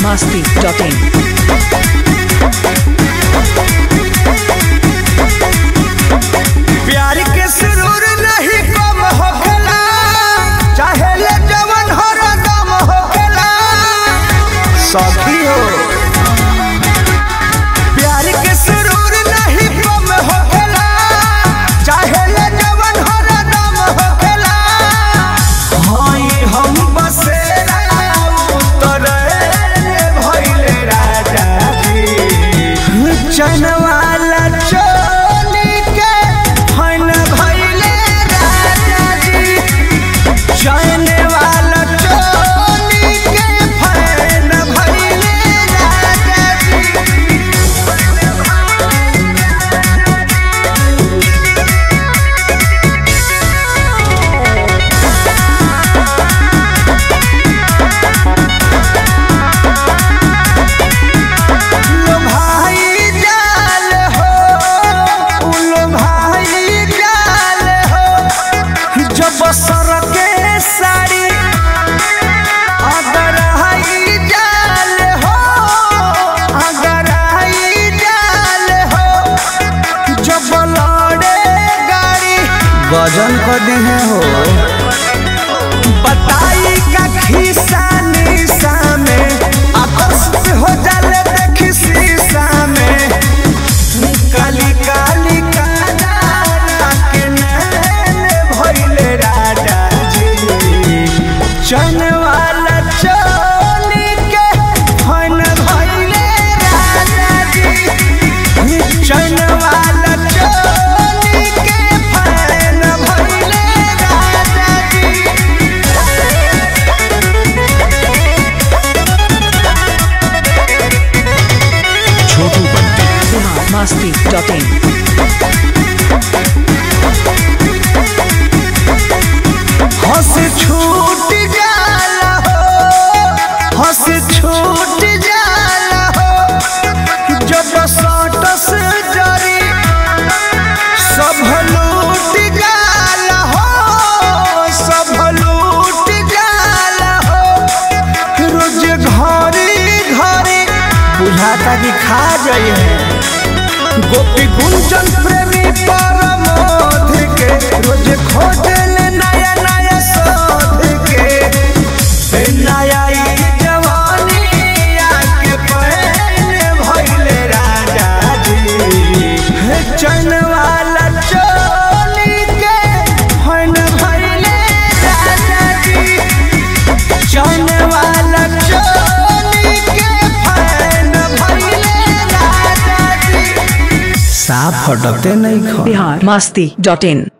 biharmasti.in प्यार के सुरूर नहीं कम होखेला, चाहे ले जवन हरदम होखेला। सखी हो प्यार के सुरूर नहीं कम होखेला, चाहे ले जवन हरदम होखेला। हाय हम बसेरा उतरे भइले राजा जी, चैन वाला चोली के फन भइले राजा जी, चैन वाला चोली के फन भइले राजा जी। लो भाई जाल हो, उलो भाई जाल हो, जब सर के साड़ी अगर हाई जाल हो, अगर हाई जाल हो, जब लड़े गाड़ी गजन कर दी है हो। बताई का खिस्सा निशा में आकर्षित हो जाले देखी शीशा में, काली काली काला के नैन भइले राजा जी, चैन वाला चोली के फन भइले राजा जी, चैन वाला चोली के फन भइले राजा जी। छोटू बंटी biharmasti.in हंस छूट जाला हो, हंस छूट जाला हो, जब सटस जरी सब लूट जाला हो, सब लूट जाला हो। रोज घरी घरी बुझाता कि खा जाइए गोपी गुंजन प्रेमी परमोध के, रोज खोजल नया नया शोध के, नया ई जवानी आके पहले भइले राजा जी, चैन वाला चोली के फन भइले राजा जी, चैन वाला चोली के फन भइले राजा जी। साफ फटकते नहीं खा biharmasti.in